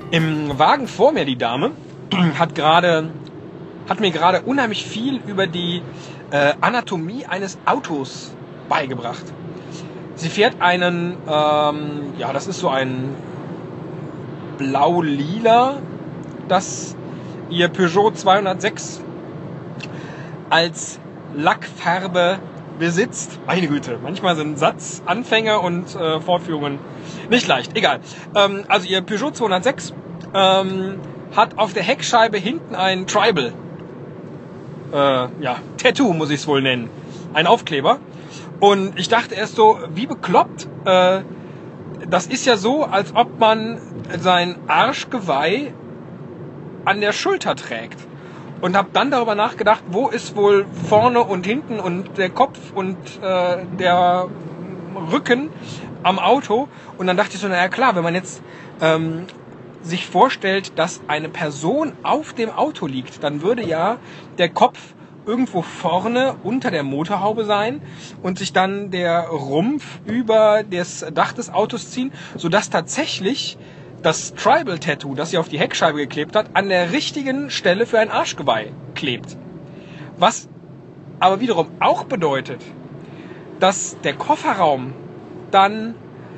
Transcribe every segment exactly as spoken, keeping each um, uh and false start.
Im Wagen vor mir, die Dame, hat gerade, hat mir gerade unheimlich viel über die äh, Anatomie eines Autos beigebracht. Sie fährt einen, ähm, ja, das ist so ein blau-lila, das ihr Peugeot zweihundertsechs als Lackfarbe besitzt. Meine Güte, manchmal sind Satzanfänge und äh, Fortführungen nicht leicht. Egal. Ähm, also ihr Peugeot zweihundertsechs ähm, hat auf der Heckscheibe hinten ein Tribal, äh, ja, Tattoo muss ich es wohl nennen, ein Aufkleber. Und ich dachte erst so, wie bekloppt, äh, das ist ja so, als ob man sein Arschgeweih an der Schulter trägt. Und habe dann darüber nachgedacht, wo ist wohl vorne und hinten und der Kopf und äh, der Rücken am Auto. Und dann dachte ich so, naja klar, wenn man jetzt ähm, sich vorstellt, dass eine Person auf dem Auto liegt, dann würde ja der Kopf irgendwo vorne unter der Motorhaube sein und sich dann der Rumpf über das Dach des Autos ziehen, sodass tatsächlich das Tribal-Tattoo, das sie auf die Heckscheibe geklebt hat, an der richtigen Stelle für ein Arschgeweih klebt. Was aber wiederum auch bedeutet, dass der Kofferraum dann,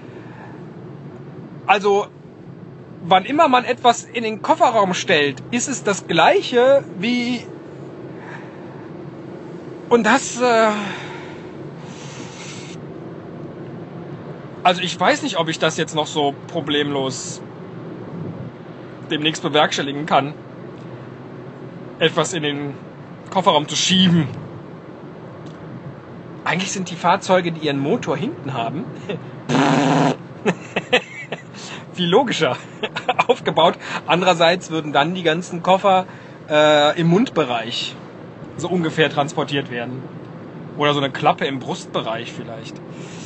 also wann immer man etwas in den Kofferraum stellt, ist es das gleiche wie, und das, äh, also ich weiß nicht, ob ich das jetzt noch so problemlos demnächst bewerkstelligen kann, etwas in den Kofferraum zu schieben. Eigentlich sind die Fahrzeuge, die ihren Motor hinten haben, viel logischer aufgebaut. Andererseits würden dann die ganzen Koffer äh, im Mundbereich so ungefähr transportiert werden. Oder so eine Klappe im Brustbereich vielleicht.